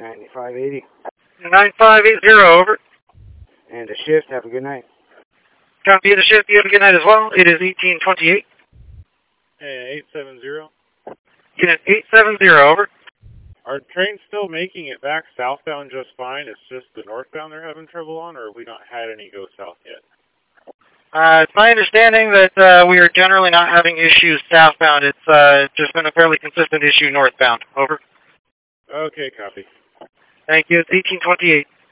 9580. 9580, over. And the shift, have a good night. Copy of the shift, you have a good night as well. It is 1828. Hey, 870. Unit 870, over. Are trains still making it back southbound just fine? It's just the northbound they're having trouble on, or have we not had any go south yet? It's my understanding that we are generally not having issues southbound. It's just been a fairly consistent issue northbound. Over. Okay, copy. Thank you. It's 1828.